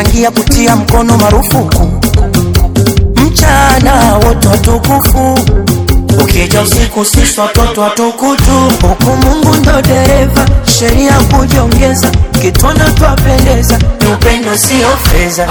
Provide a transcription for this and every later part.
changia kutia mkono marufuku. Mchana wote watukufu, ukija usiku sisi watoto watukutu. Huku Mungu ndo dereva, sheria kujiongeza, kitona twapendeza, ni upendo sio fedha.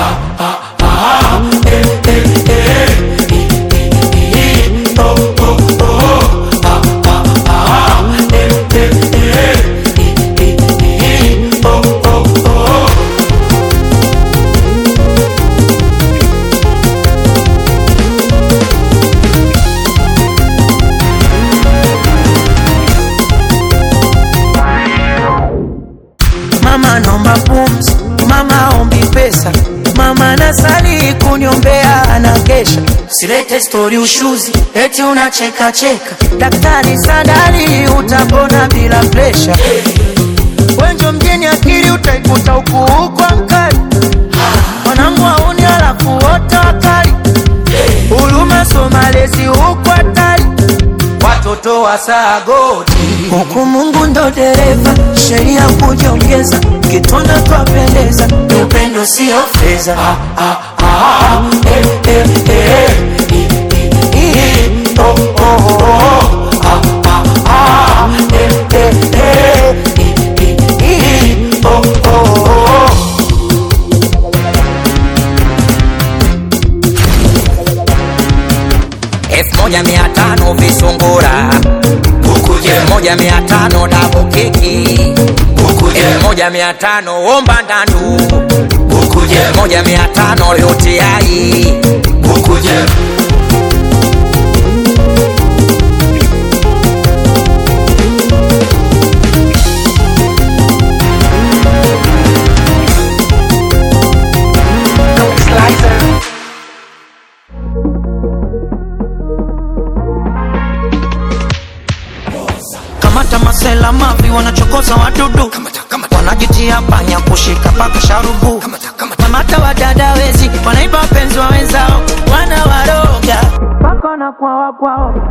Mama naomba pumzi, mama ombi pesa, mama nasali kuniombea anakesha. Silete story ushuzi, eti unacheka cheka, daktari sadali utapona bila pressure. Wenjo mjini akili utaikuta huku kwa mkali, wanangu wauni alafu wote wakali. Huruma somalezi huku hatari, watoto wa sagoti. Huku Mungu ndo dereva, sheria kujiongeza, kitona twapendeza, ni upendo sio fedha. Moja 500 visungura, 1500 dabu keki, 1500 omba ndandu, 1500 yote ai. Kamata masela mavi wanachokoza wadudu, wanajitia panya kushika paka sharubu. Kamata wadada wezi wanaiba penzi wa wenzao, wanawaroga paka na kwao.